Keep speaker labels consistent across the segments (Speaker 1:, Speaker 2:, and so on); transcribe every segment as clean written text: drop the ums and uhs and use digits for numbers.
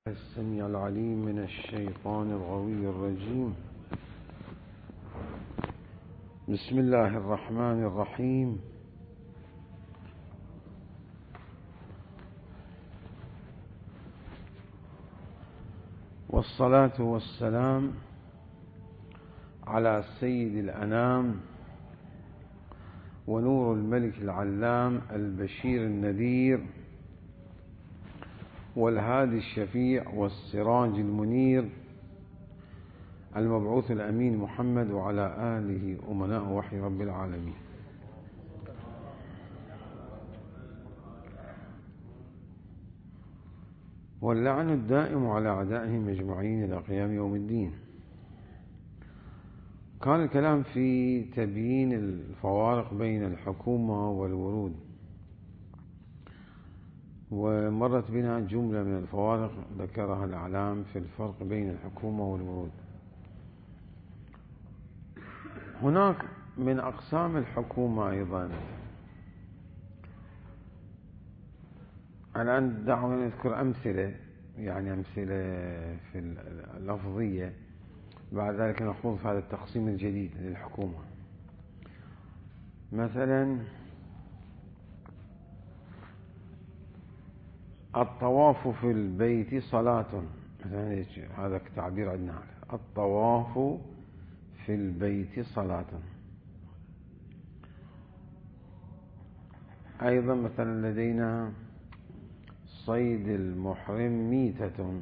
Speaker 1: السميع العليم من الشيطان الغوي الرجيم. بسم الله الرحمن الرحيم. والصلاة والسلام على سيد الأنام ونور الملك العلام البشير النذير والهادي الشفيع والسراج المنير المبعوث الأمين محمد وعلى آله أمناء وحي رب العالمين. واللعن الدائم على أعدائهم أجمعين إلى قيام يوم الدين. كان الكلام في تبيين الفوارق بين الحكومة والورود، ومرت بنا جملة من الفوارق ذكرها الأعلام في الفرق بين الحكومة والورود. هناك من أقسام الحكومة أيضا. الآن دعونا نذكر أمثلة، يعني أمثلة في اللفظية، بعد ذلك نخوض في هذا التقسيم الجديد للحكومة. مثلا الطواف في البيت صلاة، مثلا هذا تعبير عندنا، الطواف في البيت صلاة. أيضا مثلا لدينا صيد المحرم ميتة،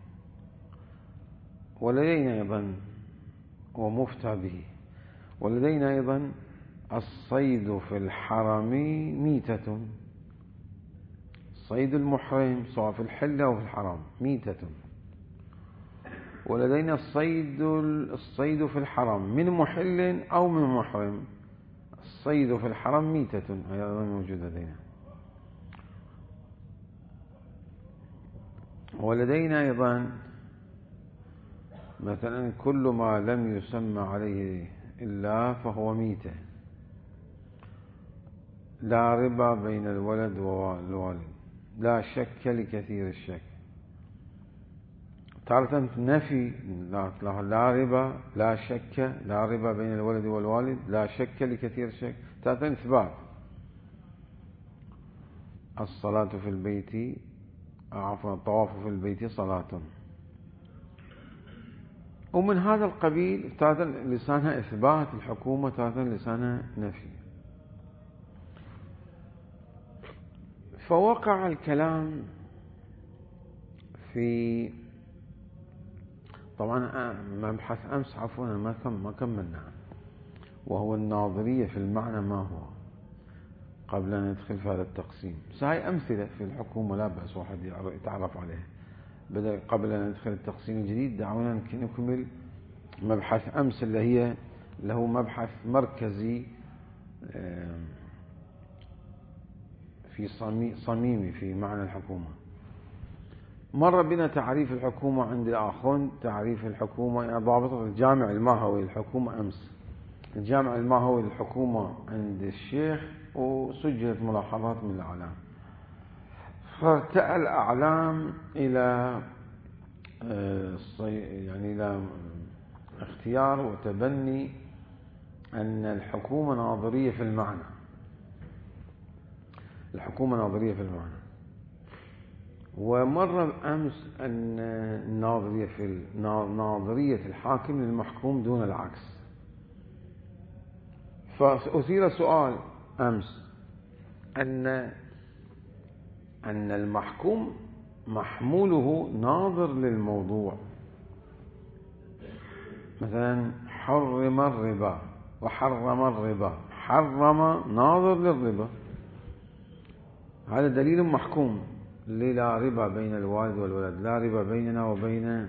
Speaker 1: ولدينا أيضا ومفتى به، ولدينا أيضا الصيد في الحرم ميتة. صيد المحرم سواء في الحل أو في الحرم ميتة. ولدينا الصيد في الحرم من محل أو من محرم. الصيد في الحرم ميتة أيضا موجود لدينا. ولدينا أيضا مثلا كل ما لم يسمى عليه إلا فهو ميتة. لا ربا بين الولد والوالد، لا شك لكثير الشك. تارة نفي، لا ربا، لا شك، لا ربا بين الولد والوالد، لا شك لكثير الشك. تارة إثبات، الصلاة في البيت، عفوا الطواف في البيت صلاة. ومن هذا القبيل تارة لسانها إثبات الحكومة، تارة لسانها نفي. فوقع الكلام في، طبعا مبحث أمس عفوا ما كملنا، وهو الناظرية في المعنى ما هو، قبل أن ندخل في هذا التقسيم. هاي أمثلة في الحكومة لا بأس واحد يتعرف عليها. قبل أن ندخل التقسيم الجديد دعونا نكمل مبحث أمس اللي هو مبحث مركزي في صميمي في معنى الحكومة. مر بنا تعريف الحكومة عند الآخرون، تعريف الحكومة يعني ضابطة الجامع الماهوي للحكومة أمس. الجامع الماهوي للحكومة عند الشيخ، وسجلت ملاحظات من الأعلام. فارتأى الأعلام إلى يعني إلى اختيار وتبني أن الحكومة ناظرية في المعنى. الحكومة ناظرية في المعنى. ومر أمس أن ناظرية الحاكم للمحكوم دون العكس. فأثير سؤال أمس أن المحكوم محموله ناظر للموضوع. مثلا حرم الربا وحرم الربا، حرم ناظر للربا، هذا دليل محكوم. لا ربا بين الوالد والولد، لا ربا بيننا وبين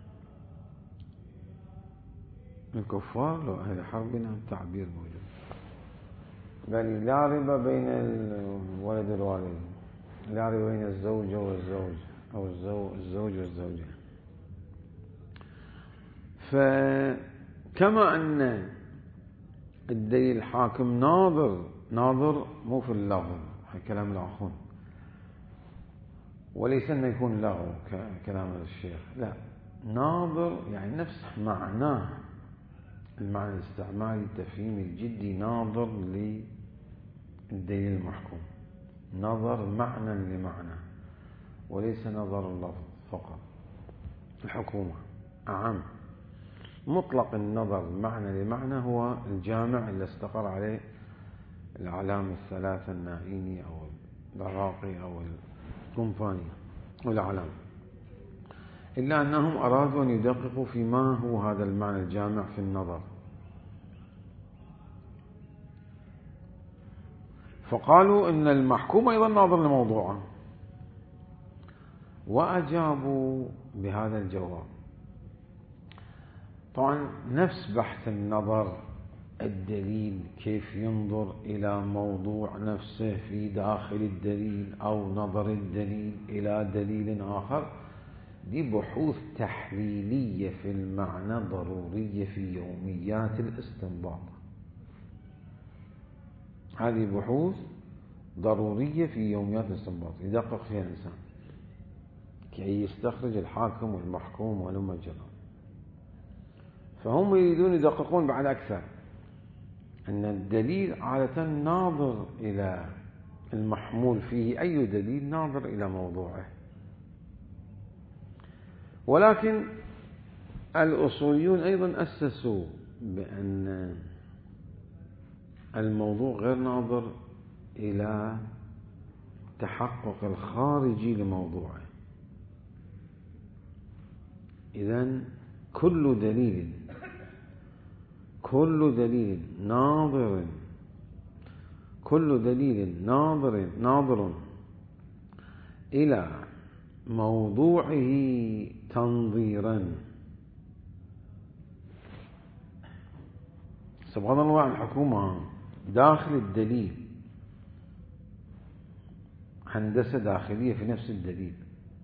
Speaker 1: الكفار، لا هذا حربنا تعبير موجود. قال لا ربا بين الولد والوالد، لا ربا بين الزوجة والزوج أو الزوج والزوجة. فكما أن الدليل الحاكم ناظر مو في اللفظ، كلام الآخرون، وليس أن يكون لغو كلام الشيخ، لا، ناظر يعني نفس معناه، المعنى الاستعمالي التفهيمي الجدي، ناظر للدليل المحكوم، نظر معنى لمعنى وليس نظر اللفظ فقط. الحكومة أعم، مطلق النظر معنى لمعنى هو الجامع اللي استقر عليه الأعلام الثلاثة، النائيني أو العراقي أو القنفاني والأعلام، إلا أنهم أرادوا أن يدققوا فيما هو هذا المعنى الجامع في النظر، فقالوا إن المحكوم أيضا ناظر لموضوعه، وأجابوا بهذا الجواب. طبعا نفس بحث النظر، الدليل كيف ينظر إلى موضوع نفسه في داخل الدليل، أو نظر الدليل إلى دليل آخر، دي بحوث تحليلية في المعنى ضرورية في يوميات الاستنباط. هذه بحوث ضرورية في يوميات الاستنباط يدقق فيها الإنسان كي يستخرج الحاكم والمحكوم والمجرم. فهم يريدون يدققون بعد أكثر أن الدليل عادة ناظر إلى المحمول فيه، أي دليل ناظر إلى موضوعه. ولكن الأصوليون أيضا أسسوا بأن الموضوع غير ناظر إلى تحقق الخارجي لموضوعه. إذن كل دليل ناظر إلى موضوعه تنظيرا. سبحان الله، عن الحكومة داخل الدليل هندسة داخلية في نفس الدليل.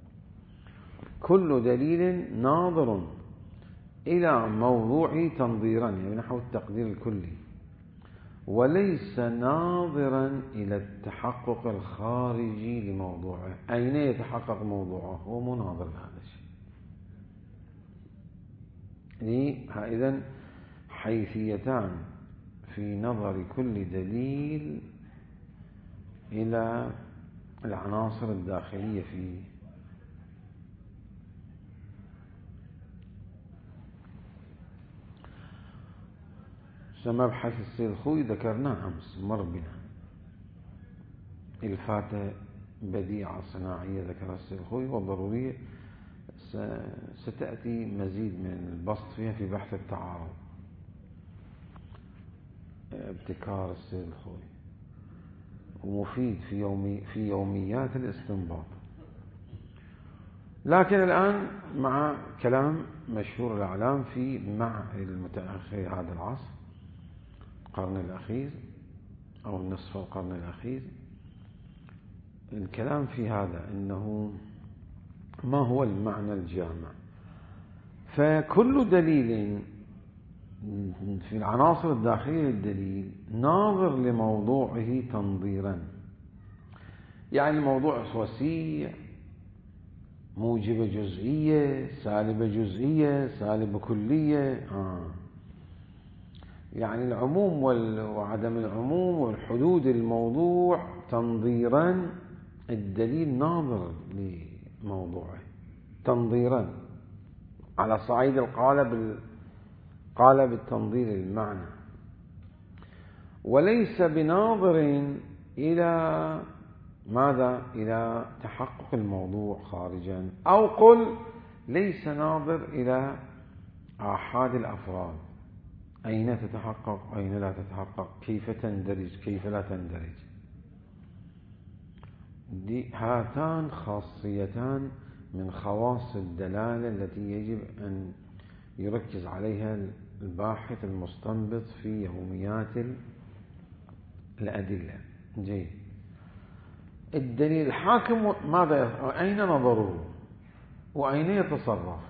Speaker 1: كل دليل ناظر إلى موضوعه تنظيرا، يعني نحو التقدير الكلي، وليس ناظرا إلى التحقق الخارجي لموضوعه. أين يتحقق موضوعه؟ هو مو ناظر لهذا الشيء. إذن حيثيتان في نظر كل دليل إلى العناصر الداخلية فيه. مبحث السيد الخوئي ذكرناه أمس، مر بنا، الفاتة بديعة صناعية ذكرها السيد الخوئي وضرورية ستأتي مزيد من البسط فيها في بحث التعارض، ابتكار السيد الخوئي، ومفيد في يوميات الاستنباط. لكن الآن مع كلام مشهور الأعلام مع المتأخر هذا العصر، القرن الأخير أو نصف القرن الأخير، الكلام في هذا أنه ما هو المعنى الجامع. فكل دليل في العناصر الداخلية للدليل ناظر لموضوعه تنظيرا، يعني الموضوع وسيع، موجبة جزئية، سالبة جزئية، سالبة كلية، يعني العموم وعدم العموم والحدود الموضوع تنظيرا. الدليل ناظر لموضوعه تنظيرا على صعيد قالب التنظير المعنى، وليس بناظر إلى ماذا؟ إلى تحقق الموضوع خارجا، أو قل ليس ناظر إلى آحاد الأفراد، أين تتحقق، أين لا تتحقق، كيف تندرج، كيف لا تندرج. هاتان خاصيتان من خواص الدلالة التي يجب أن يركز عليها الباحث المستنبط في يوميات الأدلة. جيد. الدليل الحاكم ماذا؟ أين نظره وأين يتصرف؟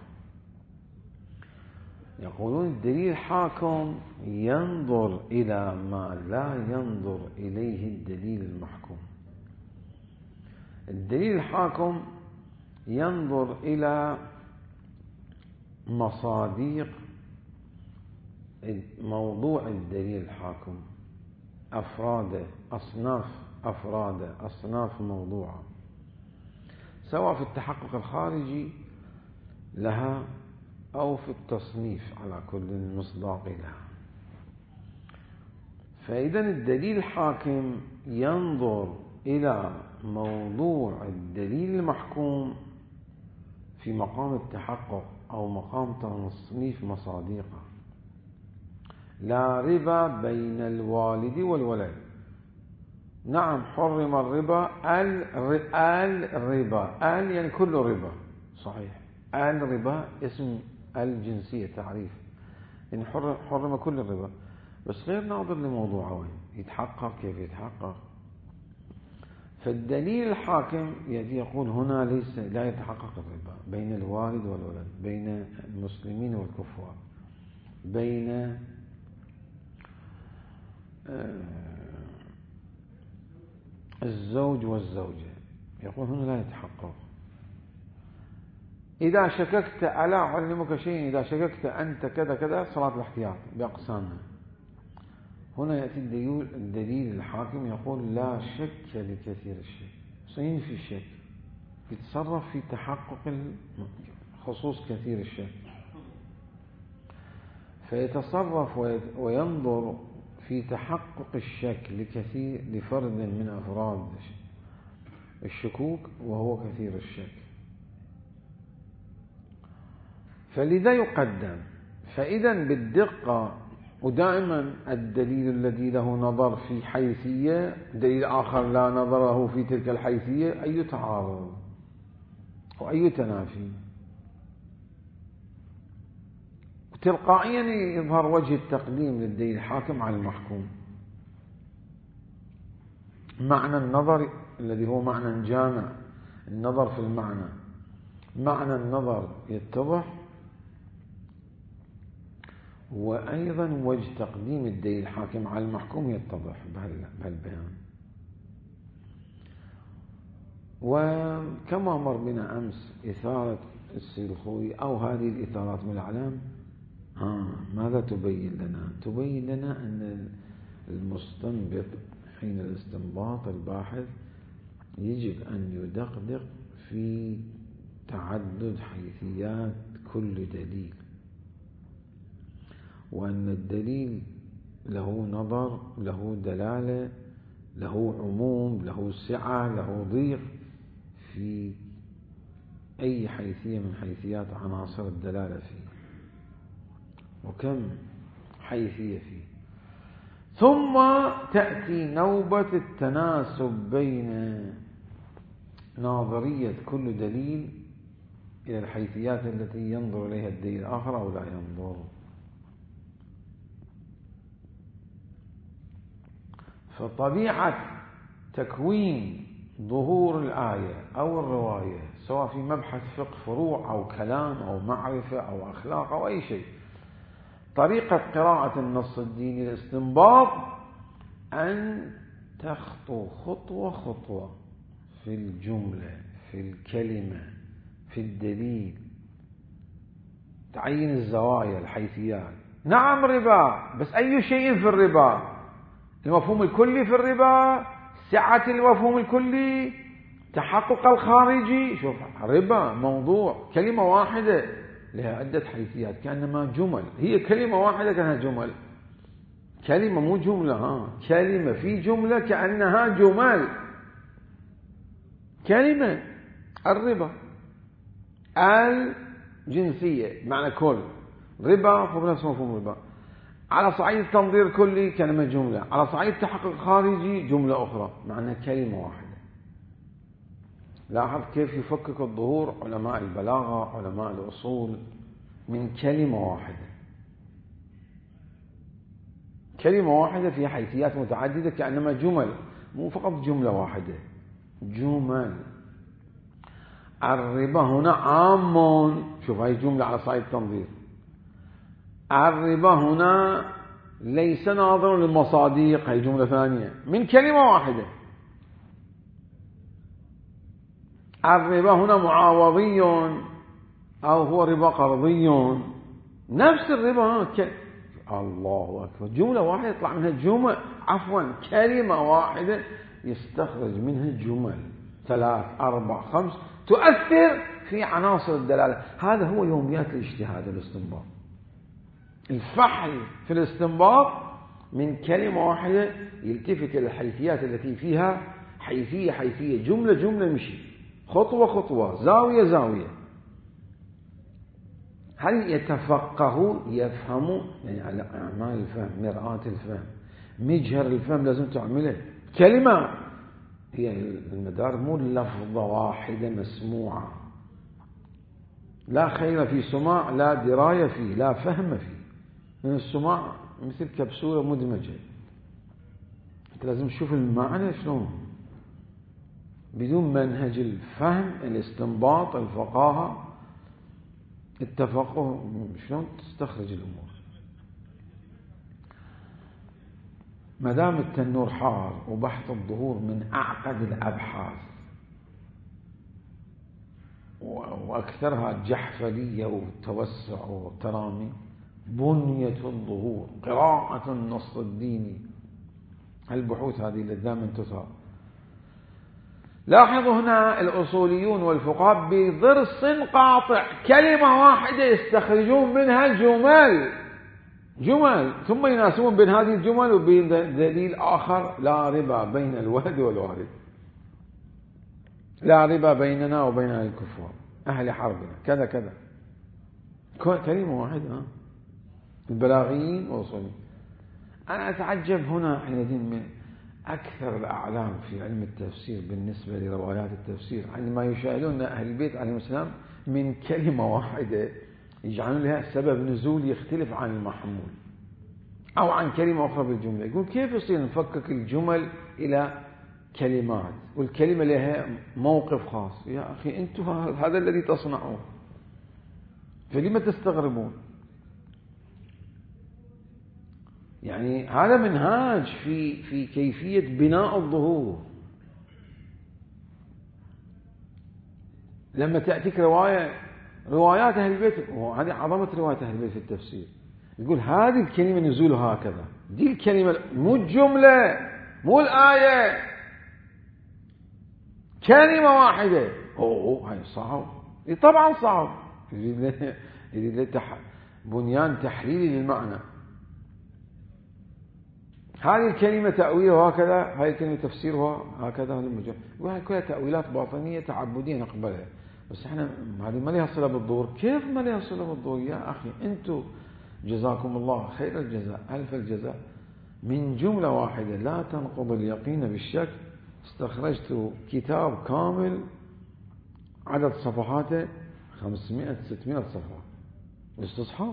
Speaker 1: يقولون الدليل الحاكم ينظر إلى ما لا ينظر إليه الدليل المحكوم. الدليل الحاكم ينظر إلى مصاديق موضوع الدليل الحاكم، أفراده، أصناف موضوعة، سواء في التحقق الخارجي لها أو في التصنيف على كل مصداق لها. فإذا الدليل الحاكم ينظر إلى موضوع الدليل المحكوم في مقام التحقق أو مقام تصنيف مصادقه. لا ربا بين الوالد والولد. نعم حرم الربا، الربا يعني كل ربا، صحيح، الربا اسم الجنسية تعريف، يعني حرم كل الربا، بس غير ناظر لموضوعه وين يتحقق، كيف يتحقق. فالدليل الحاكم يقول هنا لا يتحقق الربا بين الوالد والولد، بين المسلمين والكفار، بين الزوج والزوجة، يقول هنا لا يتحقق. إذا شككت، ألا أعلمك شيء، إذا شككت أنت كذا كذا، صلاة الاحتياط بأقسامها. هنا يأتي الدليل الحاكم يقول لا شك لكثير الشك، سينفي الشك، يتصرف في تحقق خصوص كثير الشك، فيتصرف وينظر في تحقق الشك لفرد من أفراد الشكوك وهو كثير الشك، فلذا يقدم. فإذا بالدقة، ودائما الدليل الذي له نظر في حيثية، دليل آخر لا نظر له في تلك الحيثية، أي تعارض وأي تنافي، تلقائيا يظهر وجه التقديم للدليل الحاكم على المحكوم. معنى النظر الذي هو معنى جامع، النظر في المعنى، معنى النظر يتضح، وأيضا وجه تقديم الدليل الحاكم على المحكوم يتضح بهالبيان. وكما مر بنا أمس إثارة السيد الخوي أو هذه الإثارات من الأعلام، ماذا تبين لنا؟ تبين لنا أن المستنبط حين الاستنباط الباحث يجب أن يدقق في تعدد حيثيات كل دليل، وأن الدليل له نظر، له دلالة، له عموم، له سعة، له ضيق في أي حيثية من حيثيات عناصر الدلالة فيه، وكم حيثية فيه. ثم تأتي نوبة التناسب بين ناظرية كل دليل إلى الحيثيات التي ينظر إليها الدليل الآخر أو لا ينظر. فطبيعة تكوين ظهور الآية أو الرواية، سواء في مبحث فقه فروع أو كلام أو معرفة أو أخلاق أو أي شيء، طريقة قراءة النص الديني الاستنباط أن تخطو خطوة خطوة في الجملة، في الكلمة، في الدليل، تعين الزوايا، الحيثيات. نعم ربا، بس أي شيء في الربا؟ المفهوم الكلي في الربا، سعة المفهوم الكلي، تحقق الخارجي. شوف، ربا موضوع كلمة واحدة لها عدة حيثيات، كأنما جمل، هي كلمة واحدة كأنها جمل، كلمة مو جملة، كلمة في جملة كأنها جمل، كلمة. الربا الجنسية معنى كل، ربا هو نفس مفهوم الربا. على صعيد التنظير الكلي كلمة جملة، على صعيد التحقق الخارجي جملة أخرى، معنى كلمة واحدة. لاحظ كيف يفكك الظهور علماء البلاغة، علماء الأصول، من كلمة واحدة، كلمة واحدة فيها حيثيات متعددة كأنما جمل، مو فقط جملة واحدة، جمل. الربا هنا عام، شوف هاي جملة على صعيد التنظير. الربا هنا ليس ناظرا للمصادق، هاي جملة ثانية من كلمة واحدة. الربا هنا معاوضي أو هو ربا قرضي، نفس الربا. الله أكبر، جملة واحدة يطلع منها كلمة واحدة يستخرج منها جمل 3 4 5 تؤثر في عناصر الدلالة. هذا هو يوميات الاجتهاد والاستنباط. الفحل في الاستنباط من كلمة واحدة يلتفت إلى الحيثيات التي فيها حيثية، جملة مشي، خطوة زاوية. هل يتفقه يفهم؟ يعني على أعمال الفهم، مرآة الفهم، مجهر الفهم لازم تعمله. كلمة هي المدار، مو لفظة واحدة مسموعة. لا خير في سماع، لا دراية فيه، لا فهم فيه. من السماع مثل كبسولة مدمجة، أنت لازم تشوف المعنى شلون، بدون منهج الفهم، الاستنباط، الفقاهة، التفقه، شلون تستخرج الأمور. ما دام التنور حار وبحث الظهور من أعقد الأبحاث وأكثرها جحفلية وتوسع وترامي، بنية الظهور، قراءة النص الديني، البحوث هذه اللي دائما تثار. لاحظوا هنا الأصوليون والفقهاء بضرس قاطع، كلمة واحدة يستخرجون منها جمل، ثم يناسبون بين هذه الجمل وبين دليل آخر: لا ربا بين الولد والوالد، لا ربا بيننا وبين الكفار أهل حربنا، كذا كلمة واحدة. البلاغيين والأصوليين. أنا أتعجب هنا حينئذ من أكثر الأعلام في علم التفسير بالنسبة لروايات التفسير، عندما يشاهدون أهل البيت عليهم السلام من كلمة واحدة يجعلون لها سبب نزول يختلف عن المحمول أو عن كلمة أخرى بالجملة. يقول كيف يصير نفكك الجمل إلى كلمات والكلمة لها موقف خاص؟ يا أخي أنتم هذا الذي تصنعوه، فلما تستغربون؟ يعني هذا منهاج في كيفية بناء الظهور. لما تأتيك روايات أهل البيت، وهذه عظمة رواية أهل البيت في التفسير، يقول هذه الكلمة نزولها هكذا، دي الكلمة، مو الجملة، مو الآية، كلمة واحدة. هاي صعب، طبعا صعب، يريد بنيان تحليلي للمعنى. هذه الكلمة تأويلها هكذا، هذه الكلمة تفسيرها هكذا، هذه كلها تأويلات باطنية تعبدية نقبلها، بس احنا هذه ما لها صلة بالظهور. كيف ما لها صلة بالظهور يا أخي؟ أنتم جزاكم الله خير الجزاء، ألف الجزاء، من جملة واحدة لا تنقض اليقين بالشك استخرجت كتاب كامل عدد صفحاته 500-600 صفحة، استصحاب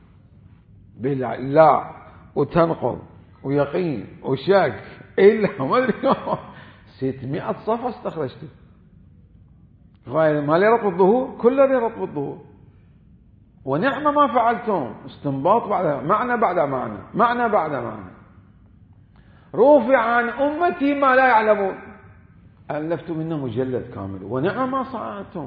Speaker 1: لا وتنقض ويقين وشك إلا ما أدري 600 صفحة استخرجته، غير ما لي ربط الظهور، كله لي ربط الظهور. ونعم ما فعلتم، استنباط بعد معنى بعد معنى بعد معنى. رفع عن أمتي ما لا يعلمون، ألفت منه مجلد كامل. ونعم ما صنعتم،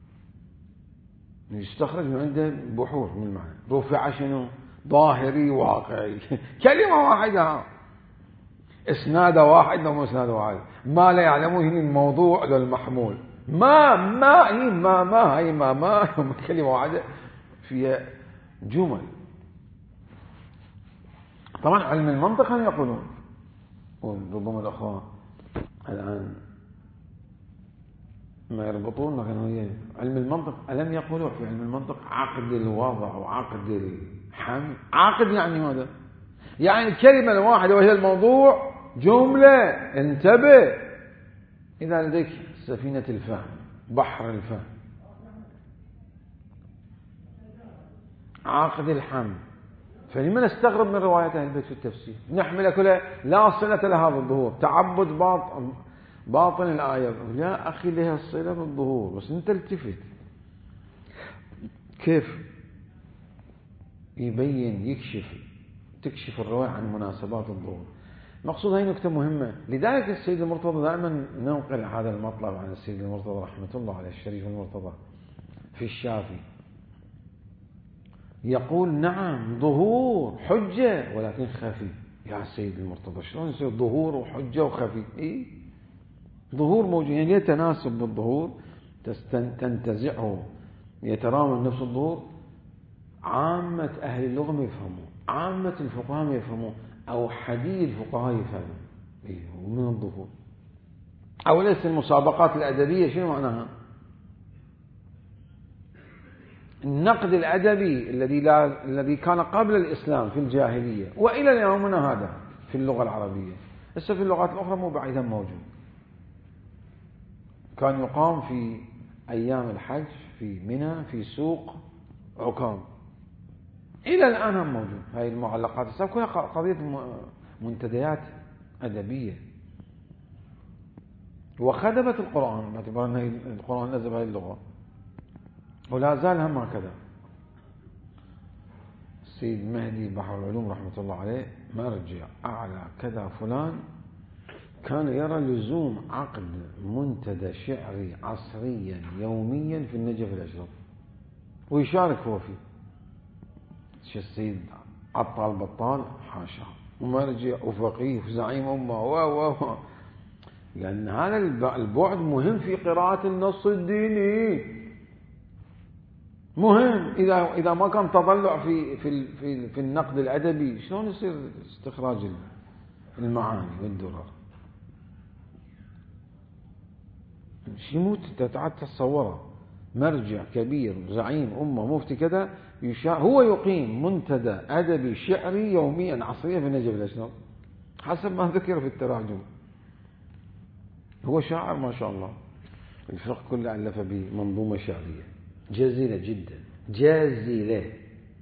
Speaker 1: يستخرج من عنده بحوث من المعنى. رفع شنو؟ ظاهري واقعي، كلمة واحدة، اسناد واحد ومسند واحد. ما لا يعلمون هنا الموضوع للمحمول، ما كلمة واحدة فيها جمل. طبعا علم المنطق هم يقولون، وربما الأخوة الآن ما يربطون، لكن علم المنطق ألم يقولوا في علم المنطق عقد الوضع وعقد الحمل؟ عقد يعني ماذا؟ يعني الكلمة الواحدة وهي الموضوع جملة. انتبه، إذا لديك سفينة الفهم، بحر الفهم، عقد الحمل، فلما نستغرب من روايات أهل البيت في التفسير؟ نحمل كلها لا صلة لها بالظهور، تعبد باطن الآية. يا أخي لها الصلة بالظهور، بس أنت التفت كيف يبين تكشف الرواية عن مناسبات الظهور. مقصود هاي نكتة مهمة. لذلك السيد المرتضى دائما ننقل هذا المطلب عن السيد المرتضى رحمة الله عليه الشريف المرتضى في الشافي، يقول نعم ظهور حجة ولكن خفي. يا سيد المرتضى شلون يصير ظهور وحجة وخفي؟ إيه؟ ظهور موجود، يعني يتناسب بالظهور تنتزعه يترامى نفس الظهور. عامة أهل اللغة ما يفهموا، عامة الفقهاء ما يفهموا، أو حديث الفقهاء يفهموا إيه ومن الظهور. أو ليس المسابقات الأدبية شنو معناها؟ النقد الأدبي الذي كان قبل الإسلام في الجاهلية وإلى يومنا هذا في اللغة العربية، هسه في اللغات الأخرى مو بعيدا موجود. كان يقام في أيام الحج في منى في سوق عكام، إلى الآن هم موجود. هاي المعلقات السابقة كلها قضية منتديات أدبية وخدمت القرآن باعتبار أن القرآن نزل بهذه اللغة، ولا زال هم هكذا. السيد المهدي بحر العلوم رحمة الله عليه مرجع أعلى كذا فلان كان يرى لزوم عقد منتدى شعري عصريا يوميا في النجف الأشرف ويشارك هو فيه. السيد عطال بطال حاشا ومرجع وفقيه وزعيم أمة لأن هذا البعد مهم في قراءة النص الديني، مهم. إذا ما كان تطلع في النقد الأدبي شلون يصير استخراج المعاني والدرر؟ شيء مو تتعد تصوره. مرجع كبير زعيم أمة مفتي كذا هو يقيم منتدى أدبي شعري يوميا عصريا في النجف الأشرف حسب ما ذكر في التراجم. هو شاعر ما شاء الله، الفقه كله ألف بمنظومة شعرية جزيلة جدا جزيلة.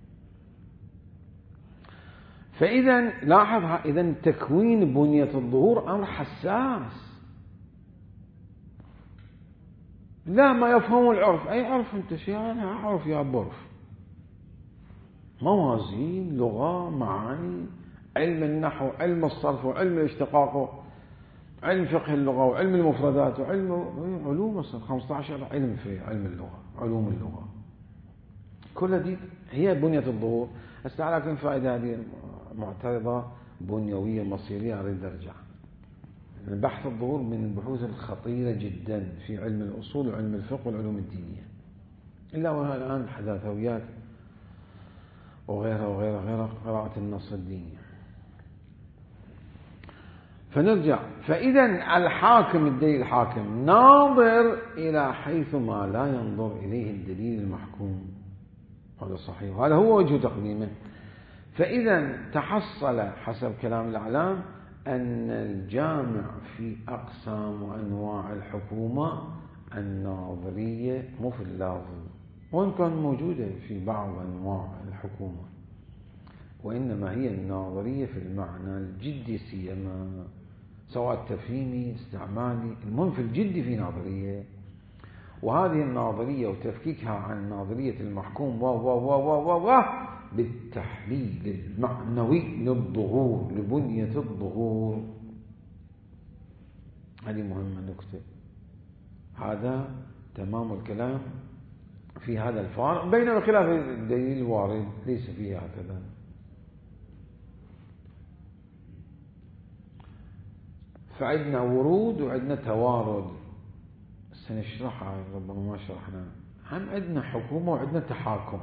Speaker 1: فإذا لاحظ إذا تكوين بنية الظهور أمر حساس. لا ما يفهم العرف، أي عرف أنت شيئا عرف يا برف، موازين لغة معاني علم النحو علم الصرف وعلم الاشتقاق علم فقه اللغة وعلم المفردات وعلم علوم 15 علم في علم اللغة علوم اللغة، كل دي هي بنية الظهور. هسه لكن فائدة هذه معترضة بنيوية مصيرية أريد أرجع. بحث الظهور من البحوث الخطيرة جدا في علم الأصول وعلم الفقه والعلوم الدينية، إلا وها الآن الحداثويات وغيرها قراءة النص الديني. فنرجع، فإذا الحاكم الدليل الحاكم ناظر إلى حيث ما لا ينظر إليه الدليل المحكوم، هذا صحيح وهذا هو وجه تقديمه. فإذا تحصل حسب كلام الأعلام أن الجامع في أقسام وأنواع الحكومة الناظرية مو في اللفظ، وإن كان موجودة في بعض أنواع الحكومة، وإنما هي الناظرية في المعنى الجدي سيما، سواء تفهيمي استعمالي، المهم في الجد في ناظرية. وهذه الناظرية وتفكيكها عن ناظرية المحكوم بالتحليل المعنوي للظهور لبنية الظهور، هذه مهمة نكتة. هذا تمام الكلام في هذا الفارق، بينما خلاف الدليل الوارد ليس فيه هكذا. فعندنا ورود وعندنا توارد، سنشرحها ربما ما شرحنا. هم عندنا حكومة وعندنا تحاكم،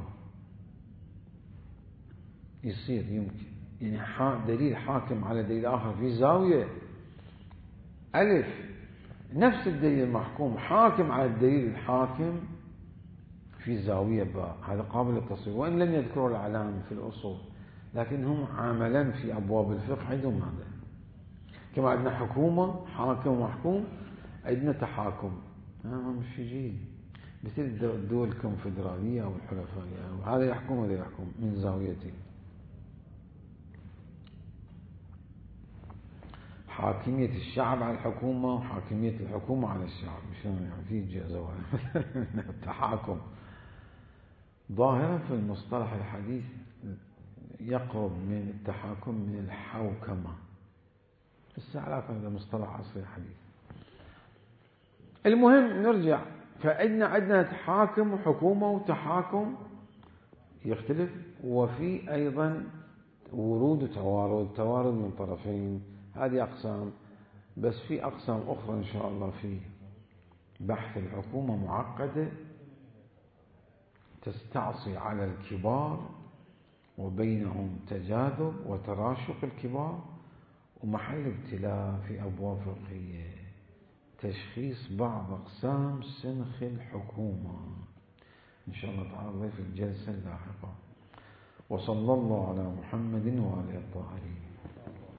Speaker 1: يصير يمكن يعني دليل حاكم على دليل آخر في زاوية ألف، نفس الدليل المحكوم حاكم على الدليل الحاكم في زاوية باء، هذا قابل للتصوير وإن لم يذكروا الأعلام في الأصول، لكن هم عملا في أبواب الفقه عندهم هذا. كما عندنا حكومة حاكم ومحكوم عندنا تحاكم، مش يجي مثل الدول الكونفدرالية أو الحلفائية، وهذا يحكم وهذا يحكم من زاويته. حاكمية الشعب على الحكومة وحاكمية الحكومة على الشعب، شلون يعني في زوايا التحاكم ظاهرة في المصطلح الحديث يقرب من التحاكم من الحوكمة، استعلاف هذا مصطلح عصري حديث. المهم نرجع، عندنا تحاكم وحكومة وتحاكم يختلف، وفي أيضا ورود وتوارد، توارد من طرفين، هذه أقسام. بس في أقسام أخرى إن شاء الله في بحث الحكومة معقدة تستعصي على الكبار وبينهم تجاذب وتراشق الكبار، ومحل ابتلاء في أبواب فقهية تشخيص بعض أقسام سنخ الحكومة إن شاء الله تعالى في الجلسة اللاحقة. وصلى الله على محمد وآله الطاهرين.